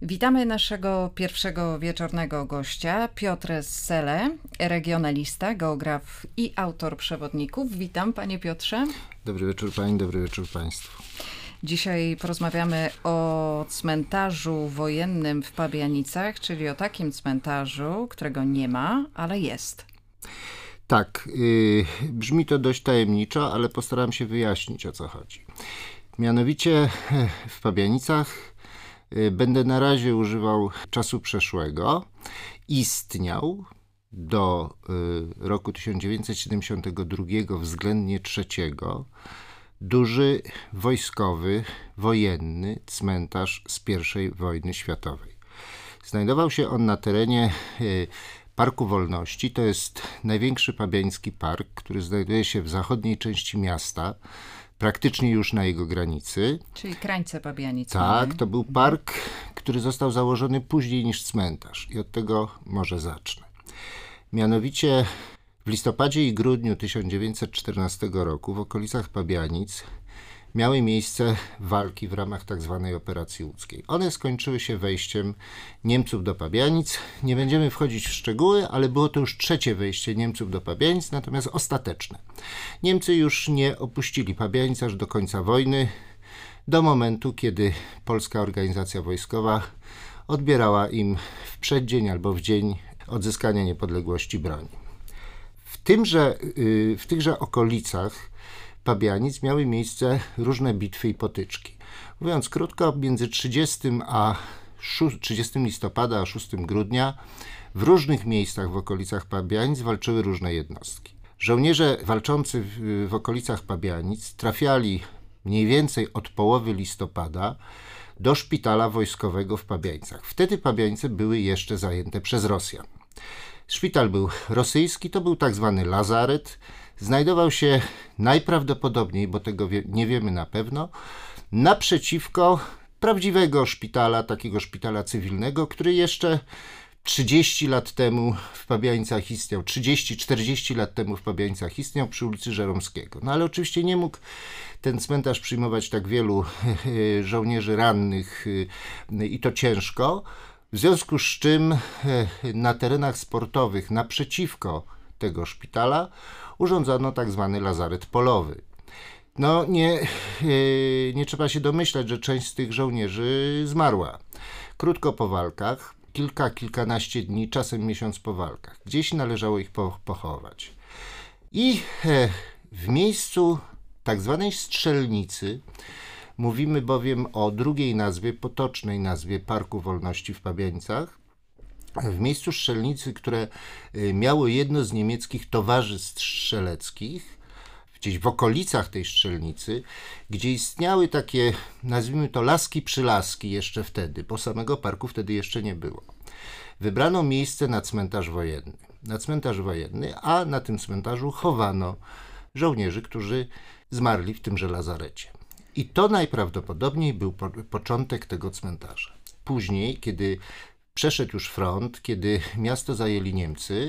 Witamy naszego pierwszego wieczornego gościa, Piotr Sele, regionalista, geograf i autor przewodników. Witam, panie Piotrze. Dobry wieczór pani, dobry wieczór państwu. Dzisiaj porozmawiamy o cmentarzu wojennym w Pabianicach, czyli o takim cmentarzu, którego nie ma, ale jest. Tak, brzmi to dość tajemniczo, ale postaram się wyjaśnić, o co chodzi. Mianowicie w Pabianicach będę na razie używał czasu przeszłego. Istniał do roku 1972 względnie trzeciego duży wojskowy, wojenny cmentarz z I wojny światowej. Znajdował się on na terenie Parku Wolności. To jest największy pabiański park, który znajduje się w zachodniej części miasta, praktycznie już na jego granicy. Czyli krańce Pabianic. Tak, to był park, który został założony później niż cmentarz i od tego może zacznę. Mianowicie w listopadzie i grudniu 1914 roku w okolicach Pabianic miały miejsce walki w ramach tzw. operacji łódzkiej. One skończyły się wejściem Niemców do Pabianic. Nie będziemy wchodzić w szczegóły, ale było to już trzecie wejście Niemców do Pabianic, natomiast ostateczne. Niemcy już nie opuścili Pabianic aż do końca wojny, do momentu, kiedy polska organizacja wojskowa odbierała im w przeddzień albo w dzień odzyskania niepodległości broni. W tychże okolicach Pabianic miały miejsce różne bitwy i potyczki. Mówiąc krótko, między 30 listopada a 6 grudnia w różnych miejscach w okolicach Pabianic walczyły różne jednostki. Żołnierze walczący w okolicach Pabianic trafiali mniej więcej od połowy listopada do szpitala wojskowego w Pabianicach. Wtedy Pabianice były jeszcze zajęte przez Rosjan. Szpital był rosyjski, to był tak zwany lazaret. Znajdował się najprawdopodobniej, bo tego nie wiemy na pewno, naprzeciwko prawdziwego szpitala, takiego szpitala cywilnego, który jeszcze 30 lat temu w Pabianicach istniał, 30-40 lat temu w Pabianicach istniał przy ulicy Żeromskiego. No ale oczywiście nie mógł ten cmentarz przyjmować tak wielu żołnierzy rannych i to ciężko. W związku z czym na terenach sportowych naprzeciwko tego szpitala urządzono tak zwany lazaret polowy. No nie trzeba się domyślać, że część z tych żołnierzy zmarła. Krótko po walkach, kilkanaście dni, czasem miesiąc po walkach. Gdzieś należało ich pochować. I w miejscu tak zwanej strzelnicy, mówimy bowiem o drugiej nazwie, potocznej nazwie Parku Wolności w Pabianicach, w miejscu strzelnicy, które miało jedno z niemieckich towarzystw strzeleckich, gdzieś w okolicach tej strzelnicy, gdzie istniały takie, nazwijmy to, laski przylaski jeszcze wtedy, bo samego parku wtedy jeszcze nie było. Wybrano miejsce na cmentarz wojenny, a na tym cmentarzu chowano żołnierzy, którzy zmarli w tymże lazarecie. I to najprawdopodobniej był początek tego cmentarza. Później, kiedy przeszedł już front, kiedy miasto zajęli Niemcy,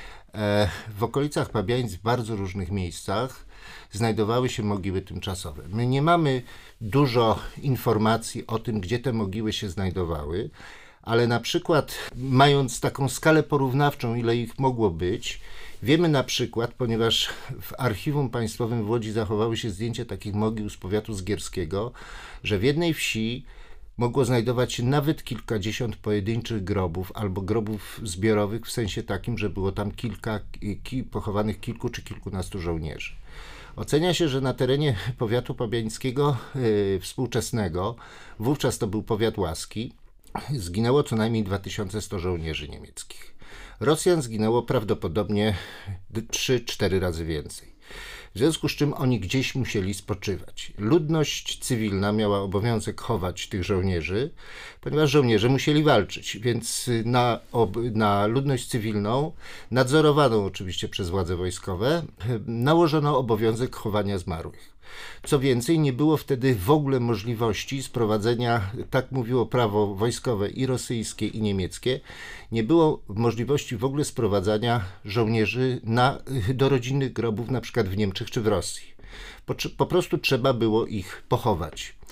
w okolicach Pabianic w bardzo różnych miejscach znajdowały się mogiły tymczasowe. My nie mamy dużo informacji o tym, gdzie te mogiły się znajdowały, ale na przykład, mając taką skalę porównawczą, ile ich mogło być, wiemy na przykład, ponieważ w Archiwum Państwowym w Łodzi zachowały się zdjęcia takich mogił z powiatu zgierskiego, że w jednej wsi mogło znajdować się nawet kilkadziesiąt pojedynczych grobów albo grobów zbiorowych, w sensie takim, że było tam pochowanych kilku czy kilkunastu żołnierzy. Ocenia się, że na terenie powiatu pabiańskiego współczesnego, wówczas to był powiat łaski, zginęło co najmniej 2100 żołnierzy niemieckich. Rosjan zginęło prawdopodobnie 3-4 razy więcej. W związku z czym oni gdzieś musieli spoczywać. Ludność cywilna miała obowiązek chować tych żołnierzy, ponieważ żołnierze musieli walczyć, więc na ludność cywilną, nadzorowaną oczywiście przez władze wojskowe, nałożono obowiązek chowania zmarłych. Co więcej, nie było wtedy w ogóle możliwości sprowadzenia, tak mówiło prawo wojskowe i rosyjskie, i niemieckie, nie było możliwości w ogóle sprowadzania żołnierzy do rodzinnych grobów, na przykład w Niemczech czy w Rosji. Po prostu trzeba było ich pochować.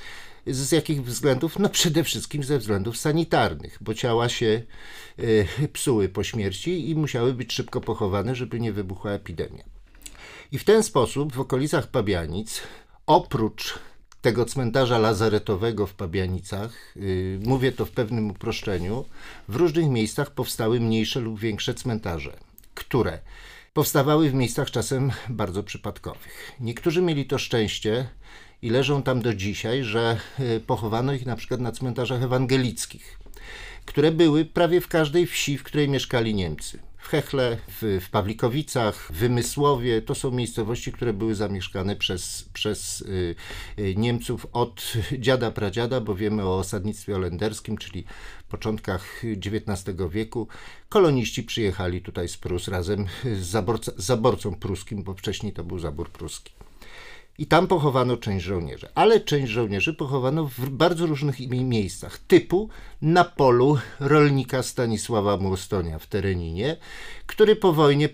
Z jakich względów? No przede wszystkim ze względów sanitarnych, bo ciała się psuły po śmierci i musiały być szybko pochowane, żeby nie wybuchła epidemia. I w ten sposób w okolicach Pabianic, oprócz tego cmentarza lazaretowego w Pabianicach, mówię to w pewnym uproszczeniu, w różnych miejscach powstały mniejsze lub większe cmentarze, które powstawały w miejscach czasem bardzo przypadkowych. Niektórzy mieli to szczęście i leżą tam do dzisiaj, że pochowano ich na przykład na cmentarzach ewangelickich, które były prawie w każdej wsi, w której mieszkali Niemcy. W Hechle, w Pawlikowicach, w Wymysłowie, to są miejscowości, które były zamieszkane przez Niemców od dziada pradziada, bo wiemy o osadnictwie holenderskim, czyli początkach XIX wieku. Koloniści przyjechali tutaj z Prus razem z zaborcą pruskim, bo wcześniej to był zabór pruski. I tam pochowano część żołnierzy, ale część żołnierzy pochowano w bardzo różnych miejscach, typu na polu rolnika Stanisława Młostonia w Tereninie, który po wojnie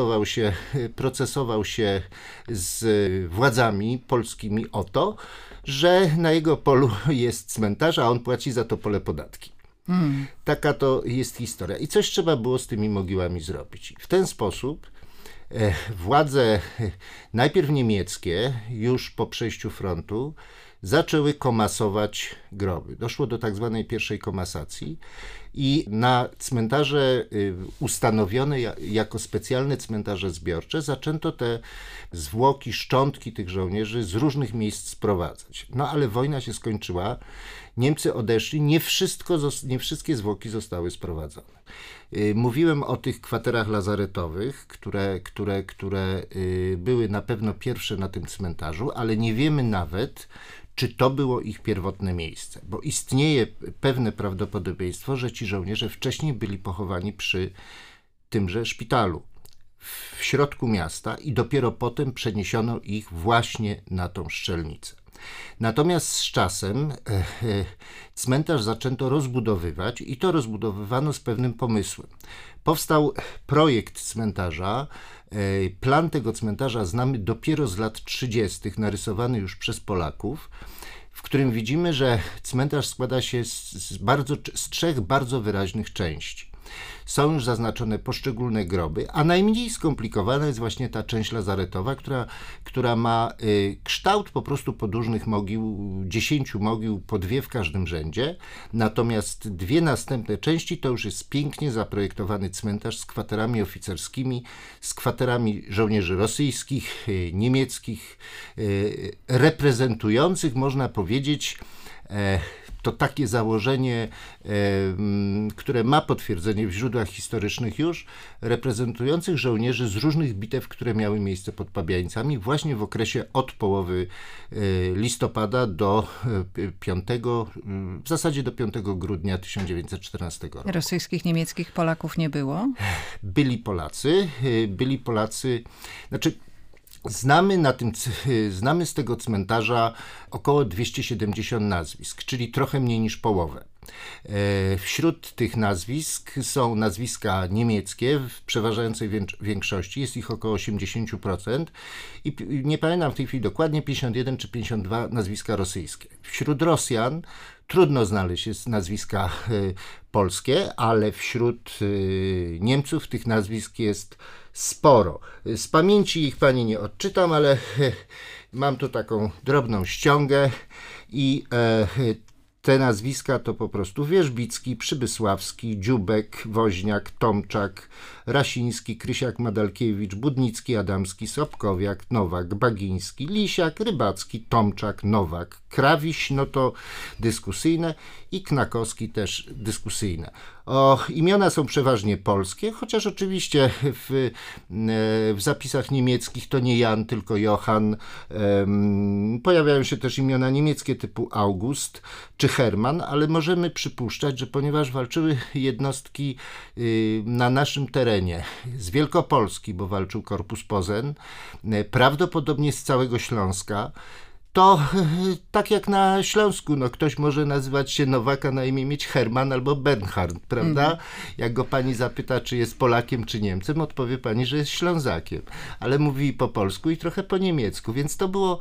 procesował się z władzami polskimi o to, że na jego polu jest cmentarz, a on płaci za to pole podatki. Taka to jest historia. I coś trzeba było z tymi mogiłami zrobić. W ten sposób władze najpierw niemieckie, już po przejściu frontu, zaczęły komasować groby. Doszło do tak zwanej pierwszej komasacji i na cmentarze ustanowione jako specjalne cmentarze zbiorcze zaczęto te zwłoki, szczątki tych żołnierzy z różnych miejsc sprowadzać. No ale wojna się skończyła, Niemcy odeszli, nie wszystkie zwłoki zostały sprowadzone. Mówiłem o tych kwaterach lazaretowych, które były na pewno pierwsze na tym cmentarzu, ale nie wiemy nawet, czy to było ich pierwotne miejsce, bo istnieje pewne prawdopodobieństwo, że ci żołnierze wcześniej byli pochowani przy tymże szpitalu w środku miasta i dopiero potem przeniesiono ich właśnie na tą Strzelnicę. Natomiast z czasem cmentarz zaczęto rozbudowywać i to rozbudowywano z pewnym pomysłem. Powstał projekt cmentarza. Plan tego cmentarza znamy dopiero z lat 30., narysowany już przez Polaków, w którym widzimy, że cmentarz składa się z 3 bardzo wyraźnych części. Są już zaznaczone poszczególne groby, a najmniej skomplikowana jest właśnie ta część lazaretowa, która ma kształt po prostu podłużnych mogił, 10 mogił, po 2 w każdym rzędzie. Natomiast 2 następne części to już jest pięknie zaprojektowany cmentarz z kwaterami oficerskimi, z kwaterami żołnierzy rosyjskich, niemieckich, reprezentujących, można powiedzieć, to takie założenie, które ma potwierdzenie w źródłach historycznych już, reprezentujących żołnierzy z różnych bitew, które miały miejsce pod Pabianicami właśnie w okresie od połowy listopada do 5, w zasadzie do 5 grudnia 1914 roku. Rosyjskich, niemieckich Polaków nie było? Byli Polacy, znaczy znamy z tego cmentarza około 270 nazwisk, czyli trochę mniej niż połowę. Wśród tych nazwisk są nazwiska niemieckie w przeważającej większości, jest ich około 80% i nie pamiętam w tej chwili dokładnie, 51 czy 52 nazwiska rosyjskie. Wśród Rosjan trudno znaleźć jest nazwiska polskie, ale wśród Niemców tych nazwisk jest sporo. Z pamięci ich pani nie odczytam, ale mam tu taką drobną ściągę i te nazwiska to po prostu Wierzbicki, Przybysławski, Dziubek, Woźniak, Tomczak, Rasiński, Krysiak, Madalkiewicz, Budnicki, Adamski, Sobkowiak, Nowak, Bagiński, Lisiak, Rybacki, Tomczak, Nowak, Krawiś, no to dyskusyjne i Knakowski też dyskusyjne. Imiona są przeważnie polskie, chociaż oczywiście w zapisach niemieckich to nie Jan, tylko Johann. Pojawiają się też imiona niemieckie typu August czy Hermann, ale możemy przypuszczać, że ponieważ walczyły jednostki na naszym terenie z Wielkopolski, bo walczył Korpus Posen, prawdopodobnie z całego Śląska, to tak jak na Śląsku, no ktoś może nazywać się Nowaka, na imię mieć Herman albo Bernhard, prawda? Jak go pani zapyta, czy jest Polakiem, czy Niemcem, odpowie pani, że jest Ślązakiem, ale mówi po polsku i trochę po niemiecku, więc to było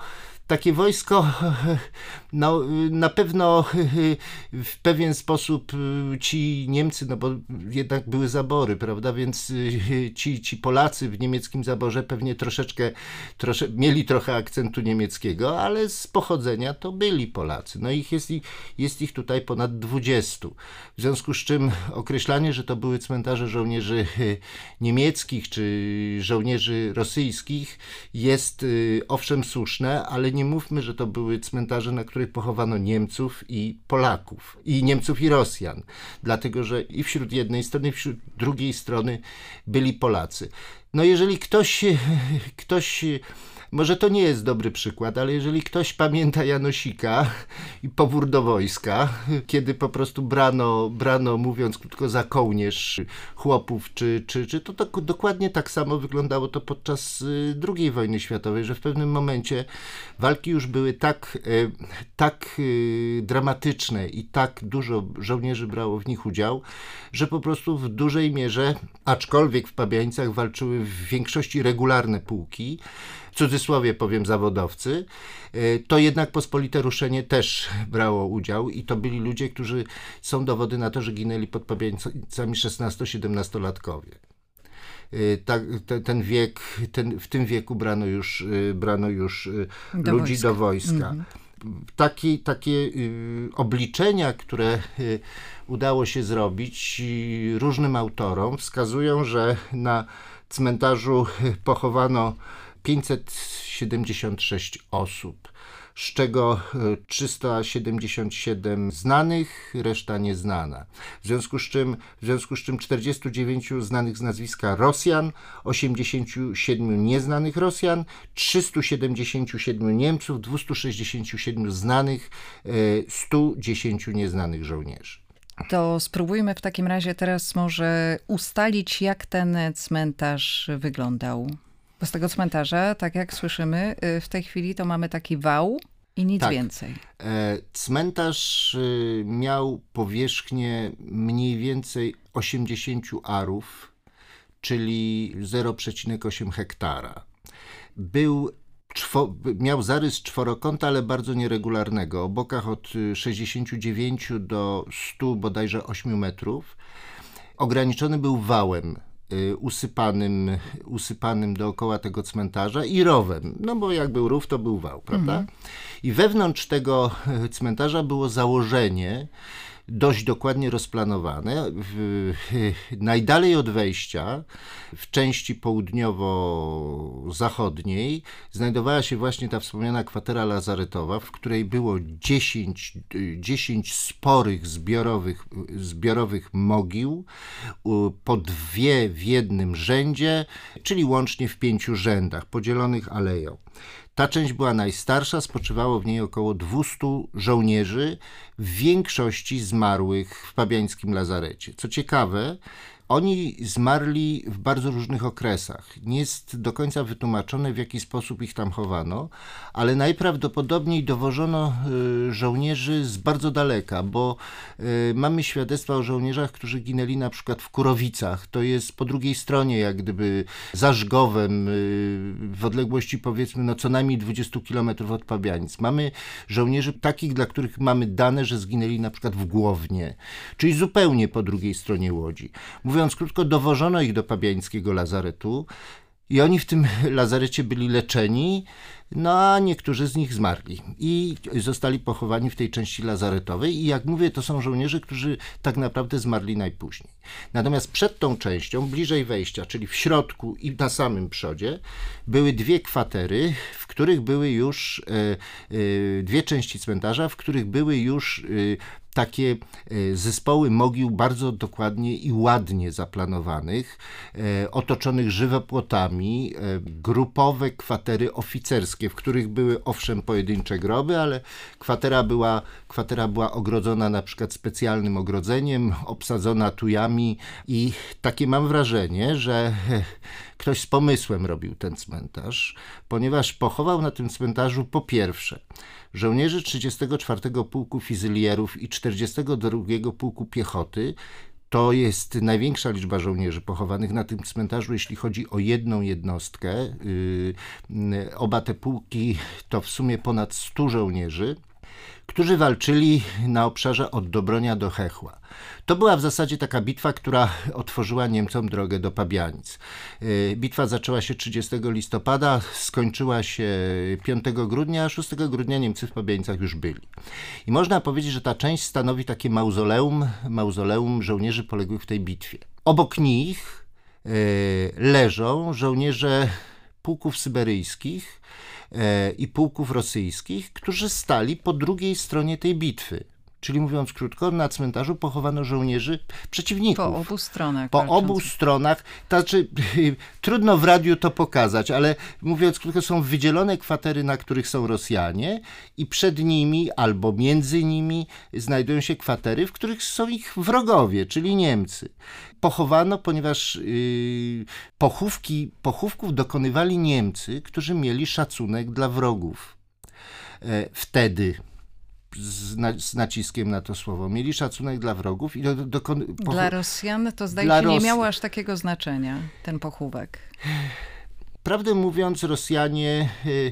takie wojsko, no, na pewno w pewien sposób ci Niemcy, no bo jednak były zabory, prawda, więc ci Polacy w niemieckim zaborze pewnie mieli trochę akcentu niemieckiego, ale z pochodzenia to byli Polacy. No jest ich tutaj ponad 20. W związku z czym określanie, że to były cmentarze żołnierzy niemieckich czy żołnierzy rosyjskich jest owszem słuszne, ale nie mówmy, że to były cmentarze, na których pochowano Niemców i Polaków, i Niemców i Rosjan, dlatego że i wśród jednej strony, i wśród drugiej strony byli Polacy. No jeżeli ktoś może to nie jest dobry przykład, ale jeżeli ktoś pamięta Janosika i pobór do wojska, kiedy po prostu brano mówiąc krótko, za kołnierz chłopów, to dokładnie tak samo wyglądało to podczas II wojny światowej, że w pewnym momencie walki już były tak dramatyczne i tak dużo żołnierzy brało w nich udział, że po prostu w dużej mierze, aczkolwiek w Pabianicach walczyły w większości regularne pułki, w cudzysłowie powiem zawodowcy, to jednak pospolite ruszenie też brało udział i to byli ludzie, którzy są dowody na to, że ginęli pod Pabianicami 16-17-latkowie. W tym wieku brano już ludzi do wojska. Takie obliczenia, które udało się zrobić różnym autorom, wskazują, że na cmentarzu pochowano 576 osób, z czego 377 znanych, reszta nieznana. W związku z czym 49 znanych z nazwiska Rosjan, 87 nieznanych Rosjan, 377 Niemców, 267 znanych, 110 nieznanych żołnierzy. To spróbujmy w takim razie teraz może ustalić, jak ten cmentarz wyglądał. Bo z tego cmentarza, tak jak słyszymy, w tej chwili to mamy taki wał i nic więcej. Cmentarz miał powierzchnię mniej więcej 80 arów, czyli 0,8 hektara. Miał zarys czworokąta, ale bardzo nieregularnego, o bokach od 69 do 100 bodajże 8 metrów. Ograniczony był wałem usypanym dookoła tego cmentarza i rowem, no bo jak był rów, to był wał, prawda? I wewnątrz tego cmentarza było założenie dość dokładnie rozplanowane. Najdalej od wejścia, w części południowo-zachodniej, znajdowała się właśnie ta wspomniana kwatera lazaretowa, w której było 10 sporych zbiorowych mogił, po 2 w jednym rzędzie, czyli łącznie w 5 rzędach, podzielonych aleją. Ta część była najstarsza, spoczywało w niej około 200 żołnierzy, w większości zmarłych w pabiańskim lazarecie. Co ciekawe, oni zmarli w bardzo różnych okresach. Nie jest do końca wytłumaczone, w jaki sposób ich tam chowano, ale najprawdopodobniej dowożono żołnierzy z bardzo daleka, bo mamy świadectwa o żołnierzach, którzy ginęli na przykład w Kurowicach. To jest po drugiej stronie, jak gdyby za Żgowem, w odległości powiedzmy no co najmniej 20 kilometrów od Pabianic. Mamy żołnierzy takich, dla których mamy dane, że zginęli na przykład w Głownie, czyli zupełnie po drugiej stronie Łodzi. Mówiąc krótko, dowożono ich do pabiańskiego lazaretu i oni w tym lazarecie byli leczeni, no a niektórzy z nich zmarli i zostali pochowani w tej części lazaretowej i jak mówię, to są żołnierze, którzy tak naprawdę zmarli najpóźniej. Natomiast przed tą częścią, bliżej wejścia, czyli w środku i na samym przodzie, były 2 kwatery, w których były już 2 części cmentarza, w których były już takie zespoły mogił bardzo dokładnie i ładnie zaplanowanych, otoczonych żywopłotami, grupowe kwatery oficerskie, w których były owszem pojedyncze groby, ale kwatera była ogrodzona na przykład specjalnym ogrodzeniem, obsadzona tujami i takie mam wrażenie, że ktoś z pomysłem robił ten cmentarz, ponieważ pochował na tym cmentarzu po pierwsze żołnierzy 34 Pułku Fizylierów i 42 Pułku Piechoty, To jest największa liczba żołnierzy pochowanych na tym cmentarzu, jeśli chodzi o jedną jednostkę. Oba te pułki to w sumie ponad 100 żołnierzy, którzy walczyli na obszarze od Dobronia do Chechła. To była w zasadzie taka bitwa, która otworzyła Niemcom drogę do Pabianic. Bitwa zaczęła się 30 listopada, skończyła się 5 grudnia, a 6 grudnia Niemcy w Pabianicach już byli. I można powiedzieć, że ta część stanowi takie mauzoleum żołnierzy poległych w tej bitwie. Obok nich leżą żołnierze pułków syberyjskich i pułków rosyjskich, którzy stali po drugiej stronie tej bitwy. Czyli mówiąc krótko, na cmentarzu pochowano żołnierzy przeciwników. Po obu stronach. Po obu stronach. To znaczy, trudno w radiu to pokazać, ale mówiąc krótko, są wydzielone kwatery, na których są Rosjanie i przed nimi albo między nimi znajdują się kwatery, w których są ich wrogowie, czyli Niemcy. Pochowano, ponieważ pochówków dokonywali Niemcy, którzy mieli szacunek dla wrogów. Wtedy z naciskiem na to słowo. Mieli szacunek dla wrogów. I dla Rosjan to zdaje się nie miało aż takiego znaczenia, ten pochówek. Prawdę mówiąc, Rosjanie,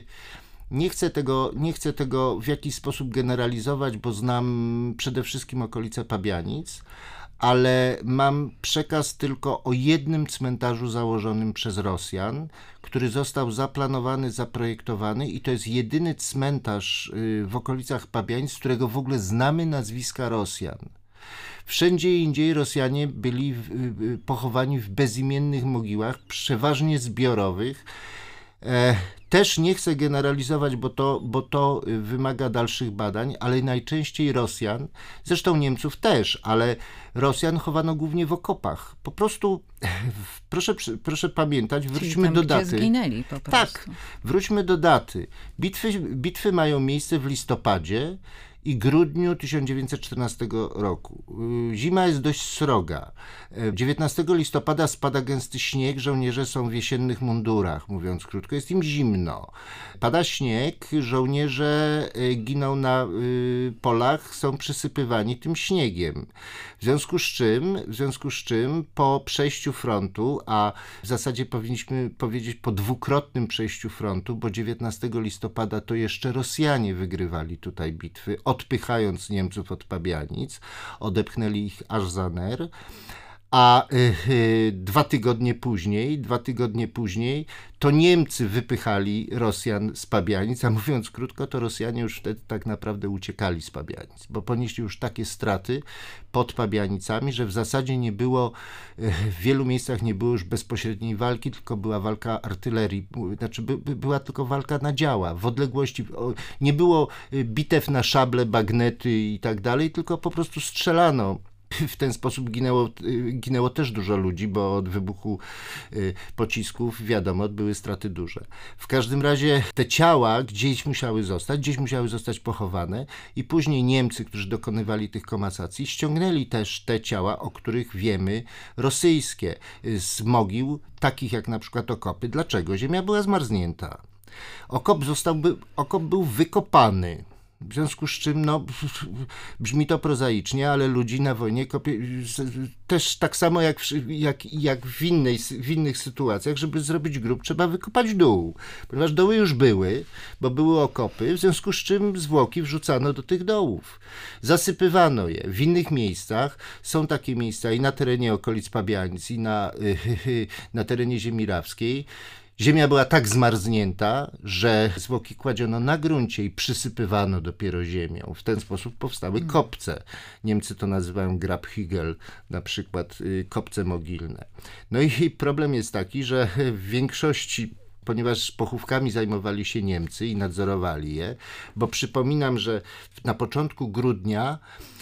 nie chcę tego w jakiś sposób generalizować, bo znam przede wszystkim okolice Pabianic, ale mam przekaz tylko o jednym cmentarzu założonym przez Rosjan, który został zaplanowany, zaprojektowany i to jest jedyny cmentarz w okolicach Pabianic, z którego w ogóle znamy nazwiska Rosjan. Wszędzie indziej Rosjanie byli pochowani w bezimiennych mogiłach, przeważnie zbiorowych. Też nie chcę generalizować, bo to wymaga dalszych badań, ale najczęściej Rosjan, zresztą Niemców też, ale Rosjan chowano głównie w okopach. Po prostu, proszę pamiętać, wróćmy tam, do gdzie daty. Zginęli po prostu. Tak, wróćmy do daty. Bitwy mają miejsce w listopadzie i grudniu 1914 roku. Zima jest dość sroga. 19 listopada spada gęsty śnieg, żołnierze są w jesiennych mundurach, mówiąc krótko, jest im zimno. Pada śnieg, żołnierze giną na polach, są przysypywani tym śniegiem. W związku z czym po przejściu frontu, a w zasadzie powinniśmy powiedzieć po dwukrotnym przejściu frontu, bo 19 listopada to jeszcze Rosjanie wygrywali tutaj bitwy, odpychając Niemców od Pabianic, odepchnęli ich aż za Ner, a 2 tygodnie później to Niemcy wypychali Rosjan z Pabianic, a mówiąc krótko, to Rosjanie już wtedy tak naprawdę uciekali z Pabianic, bo ponieśli już takie straty pod Pabianicami, że w zasadzie nie było, w wielu miejscach nie było już bezpośredniej walki, tylko była walka artylerii, znaczy była tylko walka na działa, w odległości, nie było bitew na szable, bagnety i tak dalej, tylko po prostu strzelano. W ten sposób ginęło też dużo ludzi, bo od wybuchu pocisków, wiadomo, były straty duże. W każdym razie te ciała gdzieś musiały zostać pochowane i później Niemcy, którzy dokonywali tych komasacji, ściągnęli też te ciała, o których wiemy, rosyjskie, z mogił, takich jak na przykład okopy. Dlaczego? Ziemia była zmarznięta. Okop był wykopany. W związku z czym, brzmi to prozaicznie, ale ludzi na wojnie też tak samo jak w innych sytuacjach, żeby zrobić grób, trzeba wykopać dół, ponieważ doły już były, bo były okopy, w związku z czym zwłoki wrzucano do tych dołów. Zasypywano je. W innych miejscach są takie miejsca i na terenie okolic Pabianic, i na terenie ziemi rawskiej. Ziemia była tak zmarznięta, że zwłoki kładziono na gruncie i przysypywano dopiero ziemią. W ten sposób powstały kopce. Niemcy to nazywają Grabhügel, na przykład kopce mogilne. No i problem jest taki, że w większości, ponieważ pochówkami zajmowali się Niemcy i nadzorowali je, bo przypominam, że na początku grudnia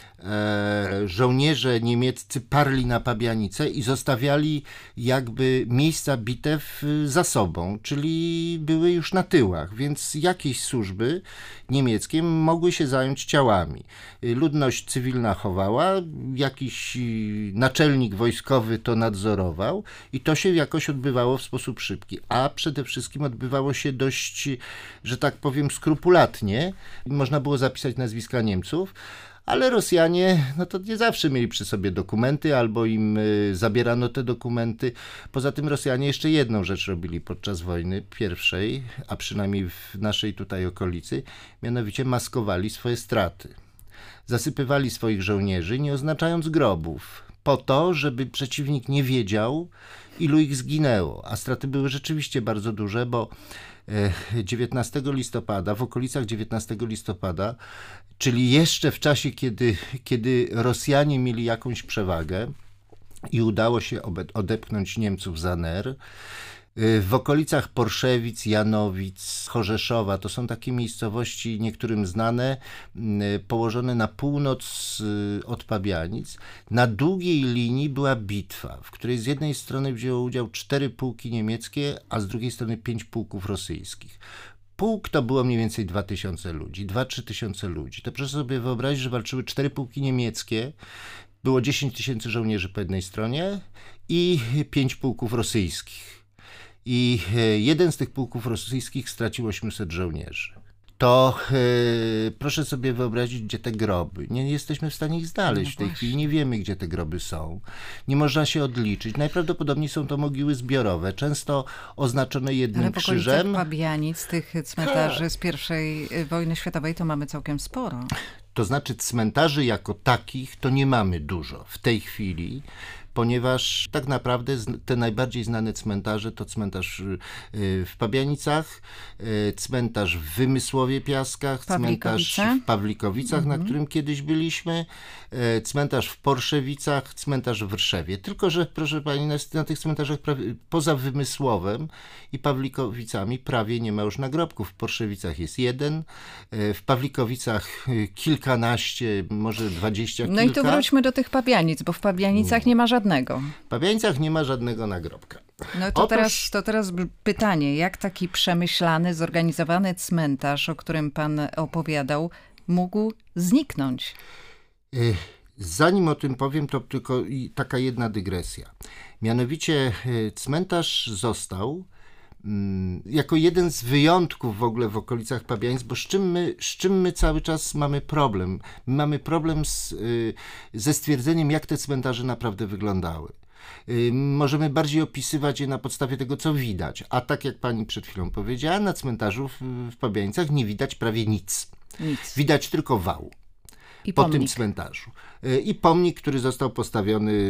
żołnierze niemieccy parli na Pabianice i zostawiali jakby miejsca bitew za sobą, czyli były już na tyłach, więc jakieś służby niemieckie mogły się zająć ciałami. Ludność cywilna chowała, jakiś naczelnik wojskowy to nadzorował i to się jakoś odbywało w sposób szybki, a przede wszystkim odbywało się dość, że tak powiem, skrupulatnie. Można było zapisać nazwiska Niemców, Ale Rosjanie, no to nie zawsze mieli przy sobie dokumenty, albo im zabierano te dokumenty. Poza tym Rosjanie jeszcze jedną rzecz robili podczas wojny pierwszej, a przynajmniej w naszej tutaj okolicy, mianowicie maskowali swoje straty. Zasypywali swoich żołnierzy, nie oznaczając grobów, po to, żeby przeciwnik nie wiedział, ilu ich zginęło. A straty były rzeczywiście bardzo duże, bo 19 listopada, w okolicach 19 listopada, czyli jeszcze w czasie, kiedy Rosjanie mieli jakąś przewagę i udało się odepchnąć Niemców za Ner, w okolicach Porszewic, Janowic, Chorzeszowa, to są takie miejscowości niektórym znane, położone na północ od Pabianic. Na długiej linii była bitwa, w której z jednej strony wzięło udział 4 pułki niemieckie, a z drugiej strony 5 pułków rosyjskich. Pułk to było mniej więcej 2000 ludzi, 2-3 tysiące ludzi. To proszę sobie wyobrazić, że walczyły 4 pułki niemieckie, było 10 000 żołnierzy po jednej stronie i 5 pułków rosyjskich. I jeden z tych pułków rosyjskich stracił 800 żołnierzy. To proszę sobie wyobrazić, gdzie te groby. Nie jesteśmy w stanie ich znaleźć w tej chwili. Nie wiemy, gdzie te groby są. Nie można się odliczyć. Najprawdopodobniej są to mogiły zbiorowe, często oznaczone jednym krzyżem. Ale w Pabianic, tych cmentarzy z I wojny światowej, to mamy całkiem sporo. To znaczy cmentarzy jako takich to nie mamy dużo w tej chwili, ponieważ tak naprawdę te najbardziej znane cmentarze to cmentarz w Pabianicach, cmentarz w Wymysłowie Piaskach, cmentarz w Pawlikowicach, na którym kiedyś byliśmy, cmentarz w Porszewicach, cmentarz w Wrszewie. Tylko że, proszę pani, na tych cmentarzach poza Wymysłowem i Pawlikowicami prawie nie ma już nagrobków. W Porszewicach jest jeden, w Pawlikowicach kilkanaście, może 20 kilka. No i tu wróćmy do tych Pabianic, bo w Pabianicach nie ma żadnego. W Pabianicach nie ma żadnego nagrobka. No to teraz pytanie, jak taki przemyślany, zorganizowany cmentarz, o którym pan opowiadał, mógł zniknąć? Zanim o tym powiem, to tylko taka jedna dygresja. Mianowicie cmentarz został jako jeden z wyjątków w ogóle w okolicach Pabianic, bo z czym my cały czas mamy problem? My mamy problem ze stwierdzeniem, jak te cmentarze naprawdę wyglądały. Możemy bardziej opisywać je na podstawie tego, co widać. A tak jak pani przed chwilą powiedziała, na cmentarzu w Pabianicach nie widać prawie nic. Widać tylko wał. Po tym cmentarzu. I pomnik, który został postawiony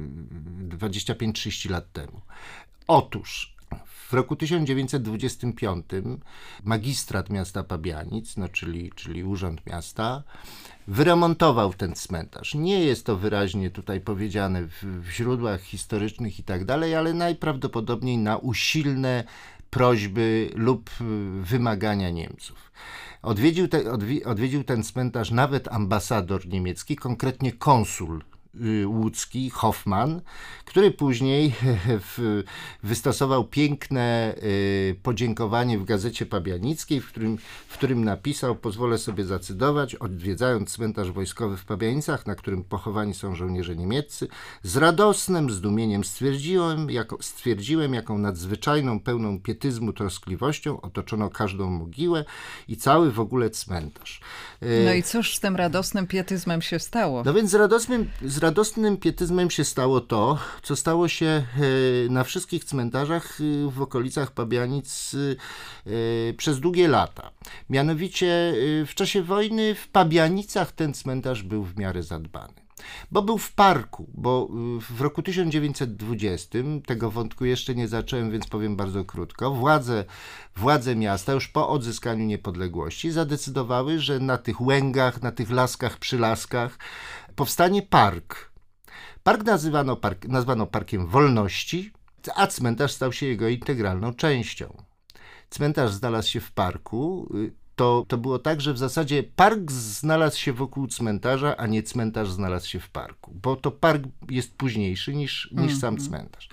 25-30 lat temu. Otóż w roku 1925 magistrat miasta Pabianic, czyli Urząd Miasta, wyremontował ten cmentarz. Nie jest to wyraźnie tutaj powiedziane w źródłach historycznych i tak dalej, ale najprawdopodobniej na usilne prośby lub wymagania Niemców. Odwiedził ten cmentarz nawet ambasador niemiecki, konkretnie konsul łódzki Hoffmann, który później wystosował piękne podziękowanie w Gazecie Pabianickiej, w którym napisał, pozwolę sobie zacytować: odwiedzając cmentarz wojskowy w Pabianicach, na którym pochowani są żołnierze niemieccy, z radosnym zdumieniem stwierdziłem, jaką nadzwyczajną, pełną pietyzmu troskliwością otoczono każdą mogiłę i cały w ogóle cmentarz. No i cóż z tym radosnym pietyzmem się stało? No więc z radosnym pietyzmem się stało to, co stało się na wszystkich cmentarzach w okolicach Pabianic przez długie lata. Mianowicie w czasie wojny w Pabianicach ten cmentarz był w miarę zadbany. Bo był w parku, bo w roku 1920, tego wątku jeszcze nie zacząłem, więc powiem bardzo krótko, władze miasta już po odzyskaniu niepodległości zadecydowały, że na tych łęgach, na tych laskach, przylaskach powstanie park. Park nazwano Parkiem Wolności, a cmentarz stał się jego integralną częścią. Cmentarz znalazł się w parku. To było tak, że w zasadzie park znalazł się wokół cmentarza, a nie cmentarz znalazł się w parku, bo to park jest późniejszy niż sam cmentarz.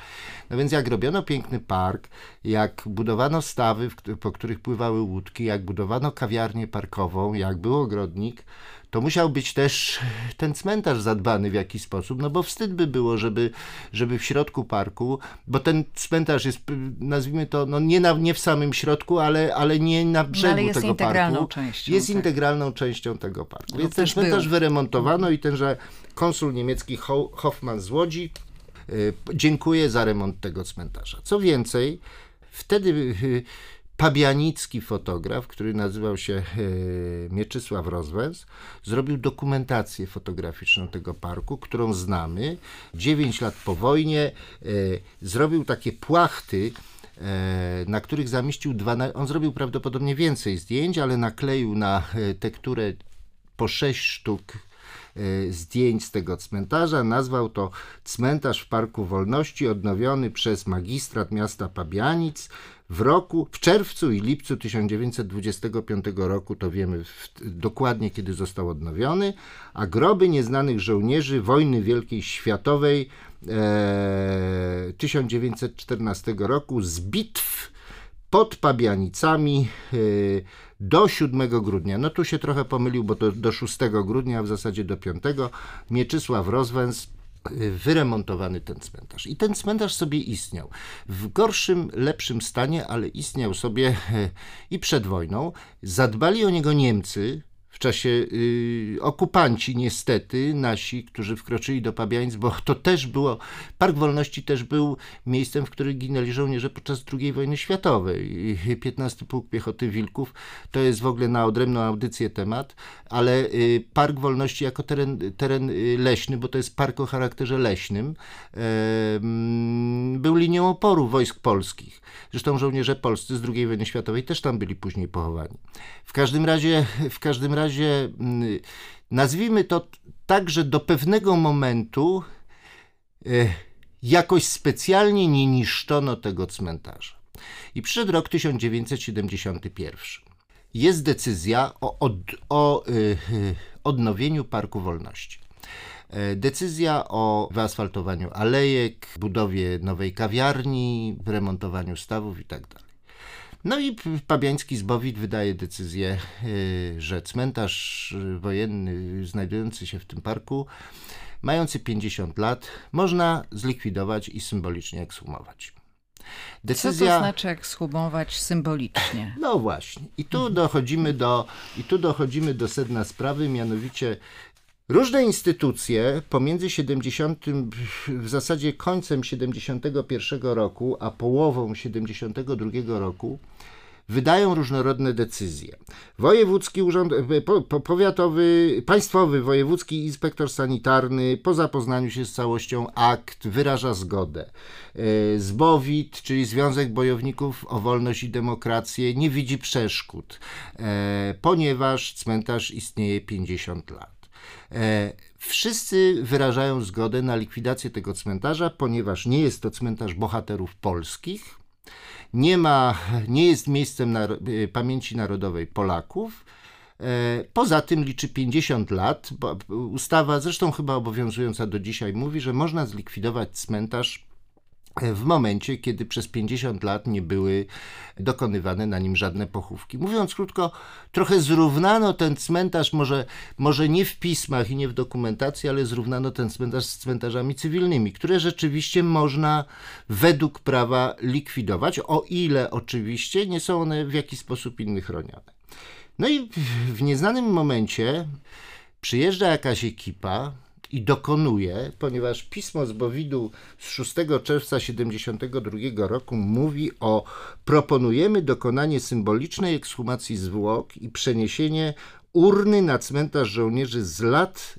No więc jak robiono piękny park, jak budowano stawy, po których pływały łódki, jak budowano kawiarnię parkową, jak był ogrodnik, to musiał być też ten cmentarz zadbany w jakiś sposób, no bo wstyd by było, żeby w środku parku, bo ten cmentarz jest, nazwijmy to, no nie w samym środku, ale nie na brzegu tego parku. Jest integralną częścią tego parku. Więc ten cmentarz wyremontowano i tenże konsul niemiecki Hoffmann z Łodzi dziękuję za remont tego cmentarza. Co więcej, wtedy pabianicki fotograf, który nazywał się Mieczysław Rozwęs, zrobił dokumentację fotograficzną tego parku, którą znamy. 9 lat po wojnie zrobił takie płachty, na których zamieścił on zrobił prawdopodobnie więcej zdjęć, ale nakleił na tekturę po 6 sztuk zdjęć z tego cmentarza. Nazwał to Cmentarz w Parku Wolności, odnowiony przez magistrat miasta Pabianic w czerwcu i lipcu 1925 roku, to wiemy dokładnie, kiedy został odnowiony, a groby nieznanych żołnierzy wojny Wielkiej Światowej 1914 roku z bitw pod Pabianicami do 7 grudnia. No tu się trochę pomylił, bo to do 6 grudnia, a w zasadzie do 5. Mieczysław Rozwęs wyremontowany ten cmentarz. I ten cmentarz sobie istniał. W gorszym, lepszym stanie, ale istniał sobie i przed wojną. Zadbali o niego Niemcy, w czasie okupanci niestety, nasi, którzy wkroczyli do Pabianic, bo to też było, Park Wolności też był miejscem, w którym ginęli żołnierze podczas II wojny światowej. 15 Pułk Piechoty Wilków to jest w ogóle na odrębną audycję temat, ale Park Wolności jako teren leśny, bo to jest park o charakterze leśnym, był linią oporu wojsk polskich. Zresztą żołnierze polscy z II wojny światowej też tam byli później pochowani. W każdym razie nazwijmy to tak, że do pewnego momentu jakoś specjalnie nie niszczono tego cmentarza. I przyszedł rok 1971. Jest decyzja o odnowieniu Parku Wolności. Decyzja o wyasfaltowaniu alejek, budowie nowej kawiarni, remontowaniu stawów itd. No i pabiański zbowit wydaje decyzję, że cmentarz wojenny znajdujący się w tym parku, mający 50 lat, można zlikwidować i symbolicznie ekshumować. Decyzja... Co to znaczy ekshumować symbolicznie? No właśnie. I tu dochodzimy do sedna sprawy, mianowicie różne instytucje pomiędzy w zasadzie końcem 71 roku, a połową 72 roku wydają różnorodne decyzje. Wojewódzki urząd, powiatowy, państwowy, wojewódzki inspektor sanitarny po zapoznaniu się z całością akt wyraża zgodę. Zbowit, czyli Związek Bojowników o Wolność i Demokrację, nie widzi przeszkód, ponieważ cmentarz istnieje 50 lat. Wszyscy wyrażają zgodę na likwidację tego cmentarza, ponieważ nie jest to cmentarz bohaterów polskich, nie jest miejscem pamięci narodowej Polaków. Poza tym liczy 50 lat, bo ustawa, zresztą chyba obowiązująca do dzisiaj, mówi, że można zlikwidować cmentarz w momencie, kiedy przez 50 lat nie były dokonywane na nim żadne pochówki. Mówiąc krótko, trochę zrównano ten cmentarz, może nie w pismach i nie w dokumentacji, ale zrównano ten cmentarz z cmentarzami cywilnymi, które rzeczywiście można według prawa likwidować, o ile oczywiście nie są one w jakiś sposób inny chronione. No i w nieznanym momencie przyjeżdża jakaś ekipa i dokonuje, ponieważ pismo z Bowidu z 6 czerwca 1972 roku mówi proponujemy dokonanie symbolicznej ekshumacji zwłok i przeniesienie urny na cmentarz żołnierzy z lat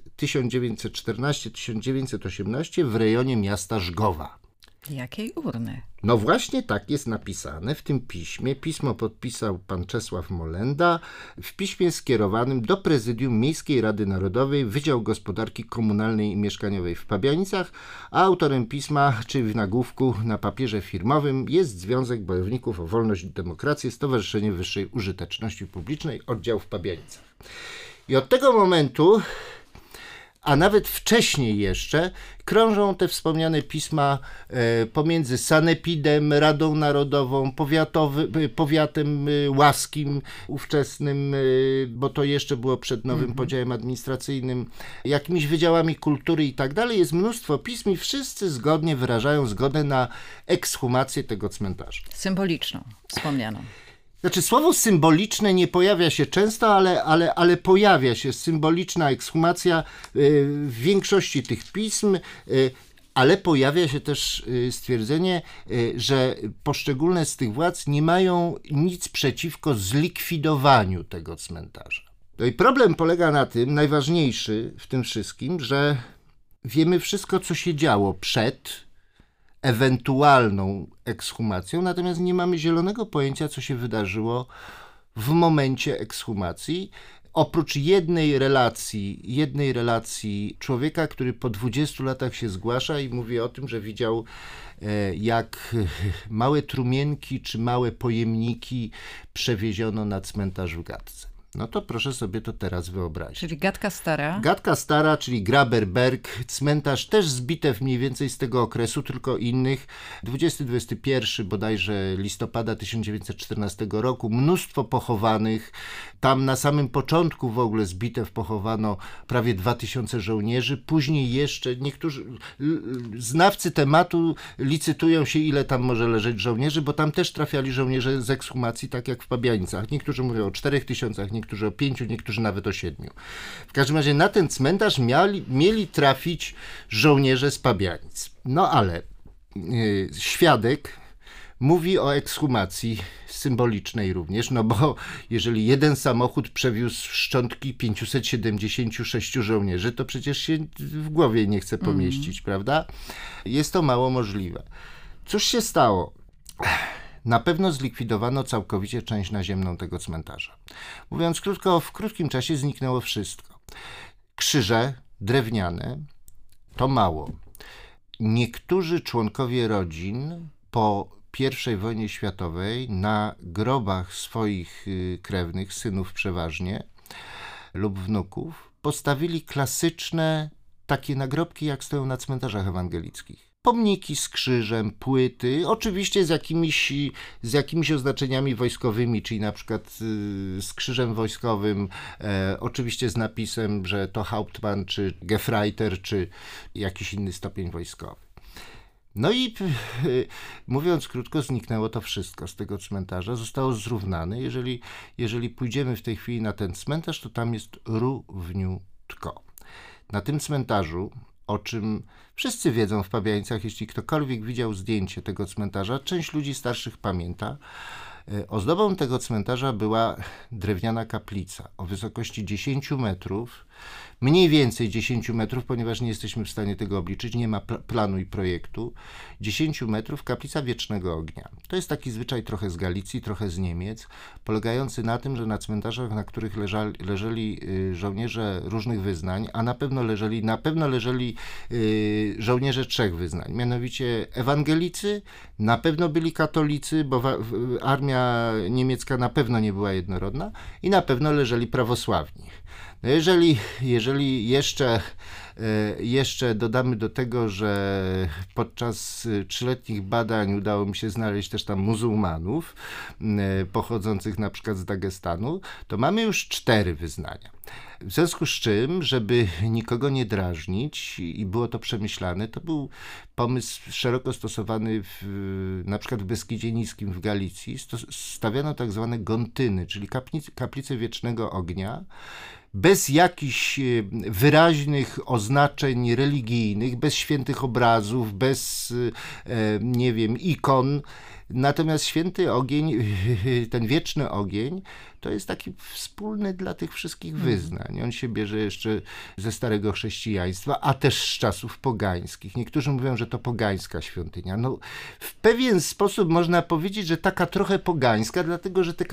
1914-1918 w rejonie miasta Żgowa. Jakiej urny? No właśnie tak jest napisane w tym piśmie. Pismo podpisał pan Czesław Molenda w piśmie skierowanym do Prezydium Miejskiej Rady Narodowej, Wydział Gospodarki Komunalnej i Mieszkaniowej w Pabianicach, a autorem pisma, czyli w nagłówku na papierze firmowym, jest Związek Bojowników o Wolność i Demokrację, Stowarzyszenie Wyższej Użyteczności Publicznej, oddział w Pabianicach. I od tego momentu a nawet wcześniej jeszcze krążą te wspomniane pisma pomiędzy sanepidem, Radą Narodową, powiatem łaskim ówczesnym, bo to jeszcze było przed nowym podziałem administracyjnym, jakimiś wydziałami kultury i tak dalej. Jest mnóstwo pism i wszyscy zgodnie wyrażają zgodę na ekshumację tego cmentarza. Symboliczną, wspomnianą. Znaczy słowo symboliczne nie pojawia się często, ale pojawia się symboliczna ekshumacja w większości tych pism, ale pojawia się też stwierdzenie, że poszczególne z tych władz nie mają nic przeciwko zlikwidowaniu tego cmentarza. No i problem polega na tym, najważniejszy w tym wszystkim, że wiemy wszystko, co się działo przed ewentualną ekshumacją, natomiast nie mamy zielonego pojęcia, co się wydarzyło w momencie ekshumacji. Oprócz jednej relacji człowieka, który po 20 latach się zgłasza i mówi o tym, że widział, jak małe trumienki czy małe pojemniki przewieziono na cmentarz w Gadce. No to proszę sobie to teraz wyobrazić. Czyli Gadka Stara. Gadka Stara, czyli Graberberg, cmentarz też z bitew mniej więcej z tego okresu, tylko innych. 20-21 bodajże listopada 1914 roku, mnóstwo pochowanych. Tam na samym początku w ogóle z bitew pochowano prawie 2000 żołnierzy. Później jeszcze niektórzy znawcy tematu licytują się, ile tam może leżeć żołnierzy, bo tam też trafiali żołnierze z ekshumacji, tak jak w Pabianicach. Niektórzy mówią o 4000, niektórzy o 5, niektórzy nawet o 7. W każdym razie na ten cmentarz mieli trafić żołnierze z Pabianic. No ale świadek mówi o ekshumacji symbolicznej również, no bo jeżeli jeden samochód przewiózł szczątki 576 żołnierzy, to przecież się w głowie nie chce pomieścić, prawda? Jest to mało możliwe. Cóż się stało? Na pewno zlikwidowano całkowicie część naziemną tego cmentarza. Mówiąc krótko, w krótkim czasie zniknęło wszystko. Krzyże drewniane to mało. Niektórzy członkowie rodzin po I wojnie światowej na grobach swoich krewnych, synów przeważnie lub wnuków, postawili klasyczne takie nagrobki, jak stoją na cmentarzach ewangelickich. Pomniki z krzyżem, płyty, oczywiście z jakimiś oznaczeniami wojskowymi, czyli na przykład z krzyżem wojskowym, oczywiście z napisem, że to Hauptmann, czy Gefreiter, czy jakiś inny stopień wojskowy. No i mówiąc krótko, zniknęło to wszystko z tego cmentarza, zostało zrównane. Jeżeli pójdziemy w tej chwili na ten cmentarz, to tam jest równiutko. Na tym cmentarzu, o czym wszyscy wiedzą w Pabianicach, jeśli ktokolwiek widział zdjęcie tego cmentarza, część ludzi starszych pamięta, ozdobą tego cmentarza była drewniana kaplica o wysokości 10 metrów, mniej więcej 10 metrów, ponieważ nie jesteśmy w stanie tego obliczyć, nie ma planu i projektu. 10 metrów, kaplica Wiecznego Ognia. To jest taki zwyczaj trochę z Galicji, trochę z Niemiec, polegający na tym, że na cmentarzach, na których leżeli żołnierze różnych wyznań, a na pewno leżeli żołnierze 3 wyznań, mianowicie ewangelicy, na pewno byli katolicy, bo armia niemiecka na pewno nie była jednorodna, i na pewno leżeli prawosławni. No jeżeli jeszcze dodamy do tego, że podczas 3-letnich badań udało mi się znaleźć też tam muzułmanów pochodzących na przykład z Dagestanu, to mamy już 4 wyznania. W związku z czym, żeby nikogo nie drażnić i było to przemyślane, to był pomysł szeroko stosowany na przykład w Beskidzie Niskim w Galicji. Stawiano tak zwane gontyny, czyli kaplice Wiecznego Ognia, bez jakichś wyraźnych oznaczeń religijnych, bez świętych obrazów, bez, nie wiem, ikon. Natomiast święty ogień, ten wieczny ogień, to jest taki wspólny dla tych wszystkich wyznań. On się bierze jeszcze ze starego chrześcijaństwa, a też z czasów pogańskich. Niektórzy mówią, że to pogańska świątynia. No, w pewien sposób można powiedzieć, że taka trochę pogańska, dlatego że te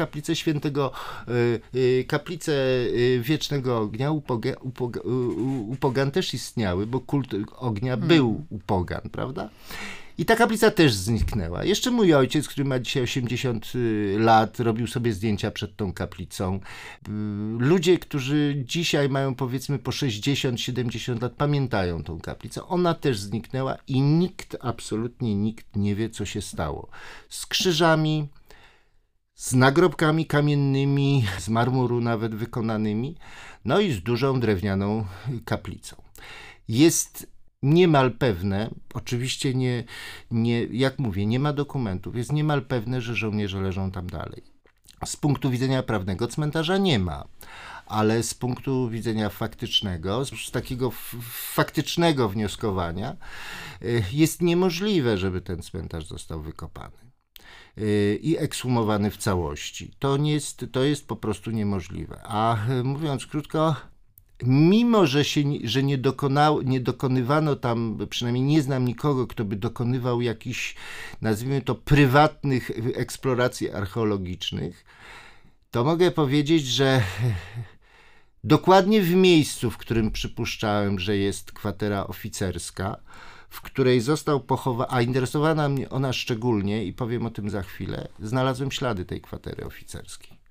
kaplice Wiecznego Ognia u pogan też istniały, bo kult ognia był u pogan, prawda? I ta kaplica też zniknęła. Jeszcze mój ojciec, który ma dzisiaj 80 lat, robił sobie zdjęcia przed tą kaplicą. Ludzie, którzy dzisiaj mają powiedzmy po 60-70 lat, pamiętają tą kaplicę. Ona też zniknęła i nikt, absolutnie nikt nie wie, co się stało. Z krzyżami, z nagrobkami kamiennymi, z marmuru nawet wykonanymi, no i z dużą drewnianą kaplicą. Jest niemal pewne, oczywiście jak mówię, nie ma dokumentów, jest niemal pewne, że żołnierze leżą tam dalej. Z punktu widzenia prawnego cmentarza nie ma, ale z punktu widzenia faktycznego, z takiego faktycznego wnioskowania jest niemożliwe, żeby ten cmentarz został wykopany i ekshumowany w całości. To jest po prostu niemożliwe. A mówiąc krótko, mimo że nie dokonywano tam, przynajmniej nie znam nikogo, kto by dokonywał jakichś, nazwijmy to, prywatnych eksploracji archeologicznych, to mogę powiedzieć, że dokładnie w miejscu, w którym przypuszczałem, że jest kwatera oficerska, w której został pochowany, a interesowała mnie ona szczególnie i powiem o tym za chwilę, znalazłem ślady tej kwatery oficerskiej.